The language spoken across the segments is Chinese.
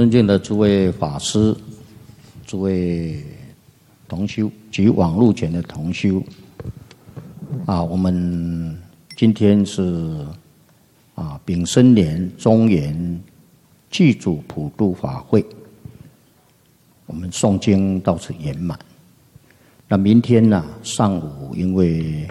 尊敬的诸位法师、诸位同修及网络前的同修，我们今天是丙申年中元祭祖普渡法会，我们诵经到此圆满。那明天呢，上午因为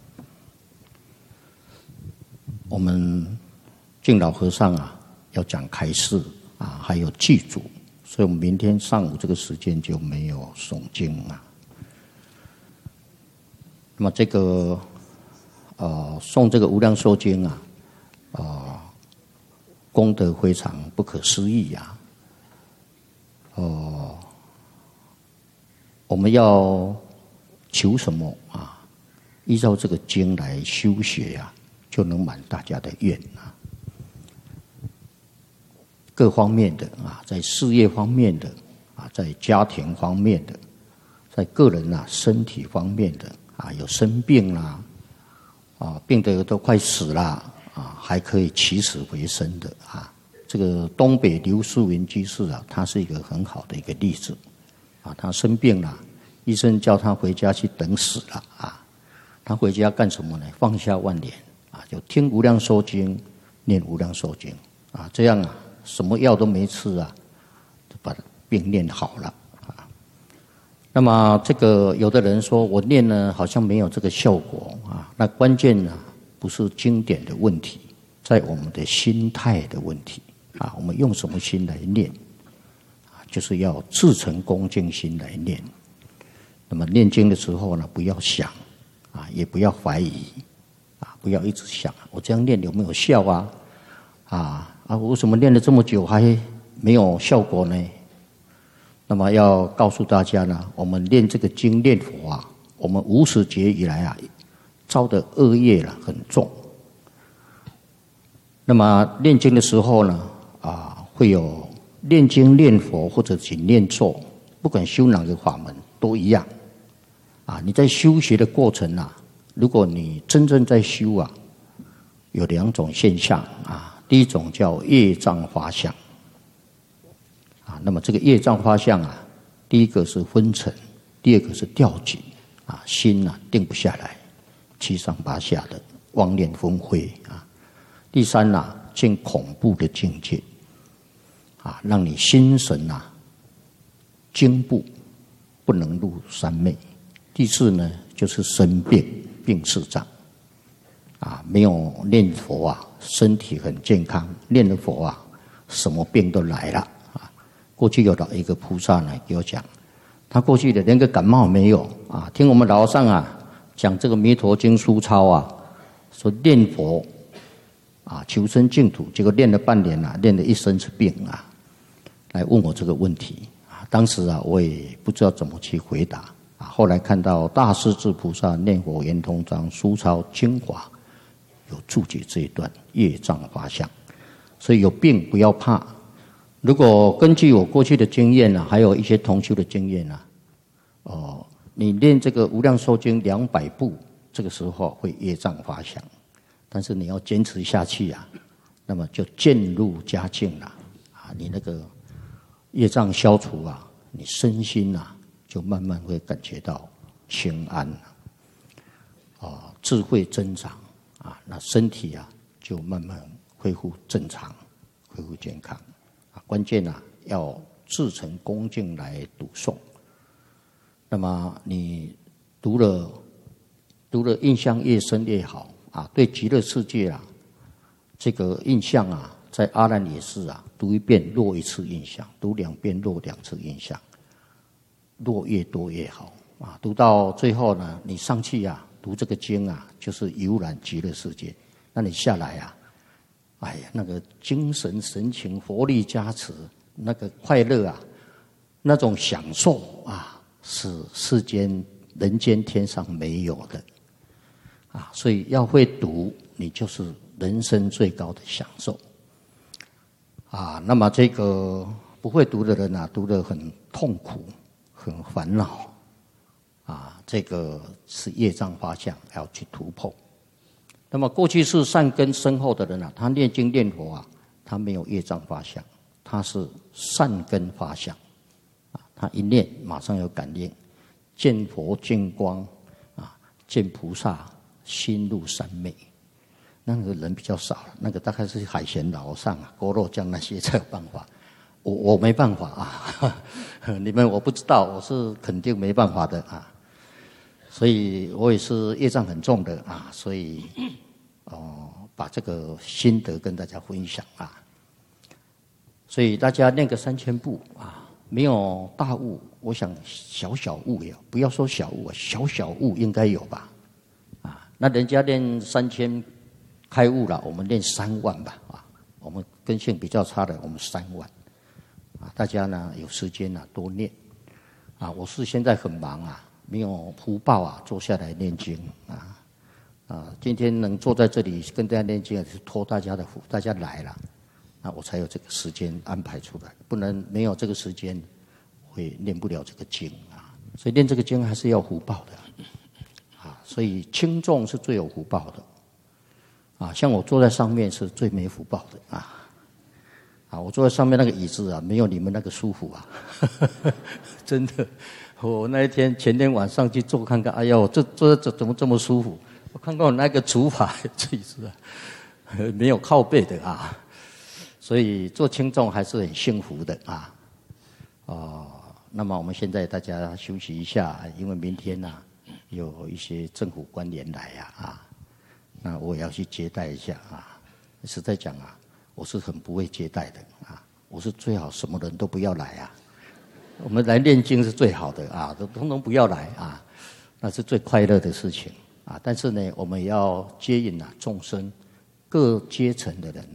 我们敬老和尚要讲开示还有祭祖，所以我们明天上午这个时间就没有诵经那么这个诵这个无量寿经功德非常不可思议我们要求什么依照这个经来修学就能满大家的愿各方面的在事业方面的在家庭方面的，在个人身体方面的有生病啦病得都快死了还可以起死回生的这个东北刘素云居士他是一个很好的一个例子他生病了，医生叫他回家去等死了他回家干什么呢？放下万年就听无量寿经，念无量寿经这样什么药都没吃就把病念好了那么这个有的人说我念呢好像没有这个效果那关键不是经典的问题，在我们的心态的问题我们用什么心来念就是要至诚恭敬心来念。那么念经的时候呢，不要想也不要怀疑不要一直想我这样念有没有效我为什么念了这么久还没有效果呢？那么要告诉大家呢，我们念这个经念佛我们无始劫以来造的恶业很重。那么念经的时候呢会有念经念佛或者是念咒，不管修哪个法门都一样你在修学的过程如果你真正在修有两种现象第一种叫业障发相那么这个业障发相第一个是昏沉，第二个是掉紧心定不下来，七上八下的妄念纷飞第三见恐怖的境界让你心神惊怖，不能入三昧。第四呢，就是生病，病势障没有念佛身体很健康，念了佛什么病都来了过去有一个菩萨呢给我讲，他过去的连个感冒没有听我们老上讲这个弥陀经书抄说念佛求生净土，结果练了半年练了一身是病来问我这个问题当时我也不知道怎么去回答后来看到大势至菩萨念佛圆通章书抄精华有注解这一段业障发相，所以有病不要怕。如果根据我过去的经验还有一些同修的经验你念这个无量寿经200部，这个时候会业障发相，但是你要坚持下去那么就渐入佳境了你那个业障消除你身心就慢慢会感觉到清安智慧增长那身体就慢慢恢复正常，恢复健康关键要至诚恭敬来读诵。那么你读了印象越深越好对极乐世界这个印象在阿难也是读一遍落一次印象，读2遍落2次印象，落越多越好读到最后呢，你上去读这个经就是游览极乐世界，那你下来那个精神神情佛力加持，那个快乐那种享受是世间人间天上没有的所以要会读，你就是人生最高的享受那么这个不会读的人读得很痛苦，很烦恼这个是业障发相，要去突破。那么过去是善根深厚的人他念经念佛他没有业障发相， 它是善根发相，啊，它一念马上有感应，见佛见光，啊，见菩萨心入三昧。那个人比较少，那个大概是海贤老上啊、郭若江那些才有办法，我没办法啊，你们我不知道，我是肯定没办法的啊，所以我也是业障很重的啊，所以把这个心得跟大家分享啊，所以大家念个3000部啊，没有大悟，我想小小悟也不要说小悟啊，小小悟应该有吧，啊，那人家念3000。开悟了，我们练3万吧，啊，我们根性比较差的，我们3万，啊，大家呢有时间呢多念，啊，我是现在很忙啊，没有福报啊，坐下来念经啊，今天能坐在这里跟大家念经，是托大家的福，大家来了，那我才有这个时间安排出来，不然没有这个时间，会念不了这个经啊，所以念这个经还是要福报的，啊，所以轻重是最有福报的。啊，像我坐在上面是最没福报的啊！我坐在上面那个椅子啊，没有你们那个舒服啊，真的。我那一天前天晚上去坐看看，哎呀，我坐怎么这么舒服？我看看我那个竹法这椅子啊，没有靠背的啊，所以做轻重还是很幸福的啊。那么我们现在大家休息一下，因为明天呢有一些政府官员来啊。那我也要去接待一下啊！实在讲啊，我是很不会接待的啊！我是最好什么人都不要来啊！我们来念经是最好的啊，都通通不要来啊，那是最快乐的事情啊！但是呢，我们也要接引众生各阶层的人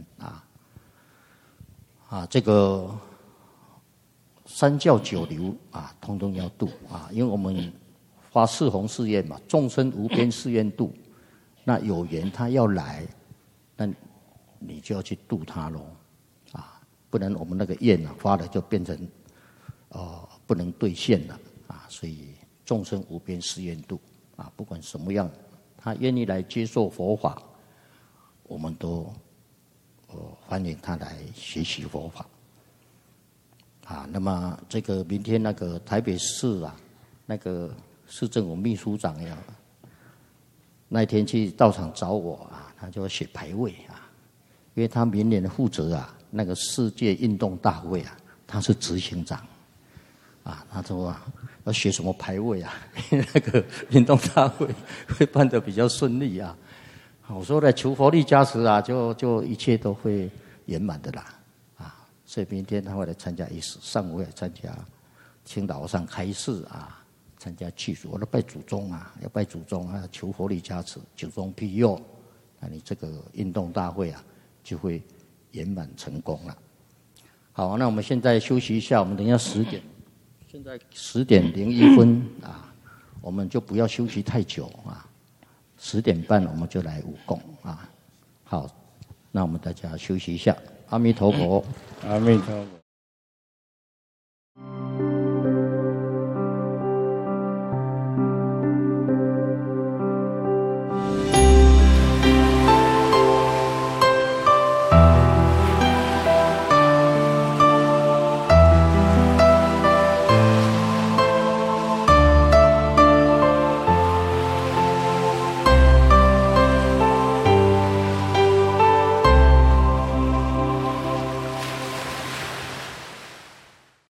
这个三教九流啊，通通要度啊！因为我们发四弘誓愿嘛，众生无边誓愿度。那有缘他要来，那你就要去度他咯，啊，不然我们那个愿发了就变成不能兑现了啊，所以众生无边誓愿度啊，不管什么样，他愿意来接受佛法，我们都欢迎他来学习佛法啊。那么这个明天那个台北市啊，那个市政府秘书长要。那一天去道场找我啊，他就要写牌位啊，因为他明年的负责啊，那个世界运动大会啊，他是执行长，啊，他说要写什么牌位啊，那个运动大会会办得比较顺利啊。我说呢，求佛力加持啊，就一切都会圆满的啦，啊，所以明天他会来参加仪式，上午会来参加青岛上开示啊。参加祭祖，我要拜祖宗啊，要拜祖宗啊，求佛力加持，祖宗庇佑，那你这个运动大会啊，就会圆满成功了。好，那我们现在休息一下，我们等一下10点，现在10点01分啊，我们就不要休息太久啊，10点半我们就来午供啊。好，那我们大家休息一下，阿弥陀佛， 阿弥陀佛。